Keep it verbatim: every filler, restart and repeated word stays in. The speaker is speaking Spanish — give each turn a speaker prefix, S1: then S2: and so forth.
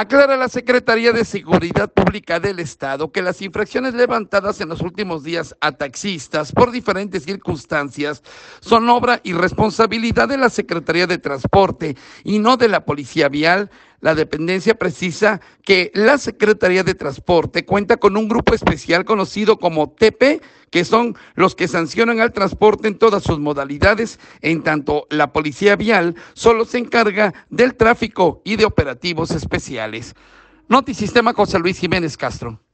S1: Aclara la Secretaría de Seguridad Pública del Estado que las infracciones levantadas en los últimos días a taxistas por diferentes circunstancias son obra y responsabilidad de la Secretaría de Transporte y no de la Policía Vial. La dependencia precisa que la Secretaría de Transporte cuenta con un grupo especial conocido como T P, que son los que sancionan al transporte en todas sus modalidades, en tanto la Policía Vial solo se encarga del tráfico y de operativos especiales. Notisistema, José Luis Jiménez Castro.